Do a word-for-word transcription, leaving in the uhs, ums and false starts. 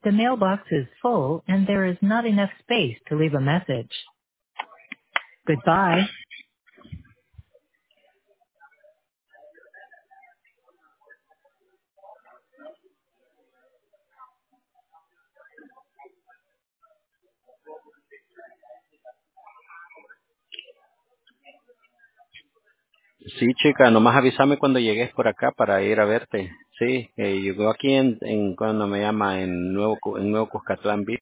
The mailbox is full and there is not enough space to leave a message. Goodbye. Sí, chica, nomás avísame cuando llegues por acá para ir a verte. Sí, eh, llegó aquí en, en cuando me llama en Nuevo Cu- en Nuevo Cuscatlán Beach.